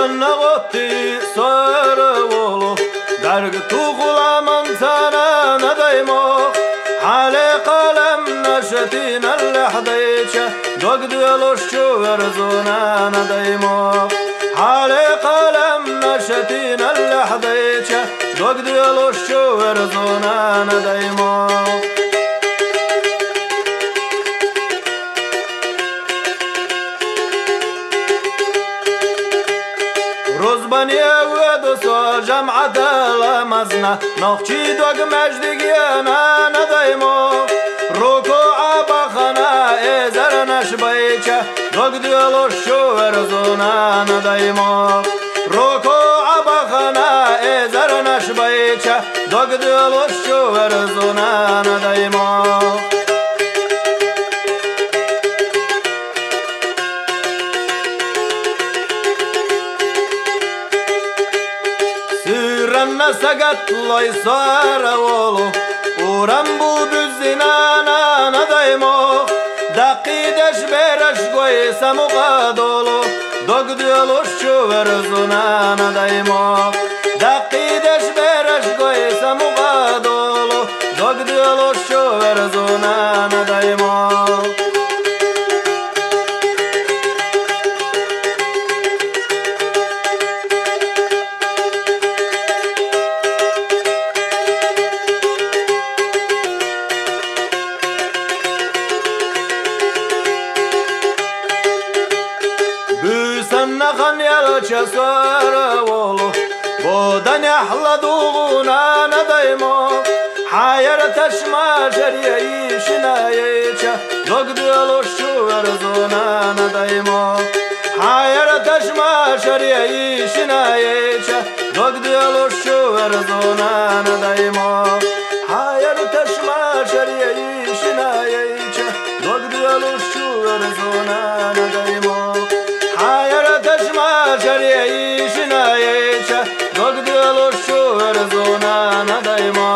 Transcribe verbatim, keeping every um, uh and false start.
نغطي صار ولو درق تغلا من تانا ندايمو حالي قلم نشتين اللحظيشة دوق ديالوش ورزونا ندايمو حالي قلم نشتين اللحظيشة دوق ديالوش ورزونا ندايمو روزبانية ودوسو جمعة لمزنا نخشي دوق مجدقينا ندايمو ركوع بخنا إزر نشبيشة دوق ديالوش ورزونا ندايمو ركوع بخنا إزر نشبيشة دوق ديالوش ورزونا ندايمو سقط لي صار ولو ورمبو بزنانا ندايمو دقيدش بيرش قويس مقادولو دوق ديالوش ورزونا ندايمو دقيدش بيرش قويس مقادولو دوق ديالوش ورزونا ندايمو نخن يلچ سوار ولو بودن يحلى دوغونا ندايمو حاير تشما شريعي شنايچ دوق ديالوش ورزونا ندايمو حاير تشما شريعي شنايچ دوق ديالوش ورزونا ندايمو حاير تشما شريعي شنايچ دوق ديالوش ورزونا ندايمو شريعي شنايشة دوق ديالوش ورزونا ندايمو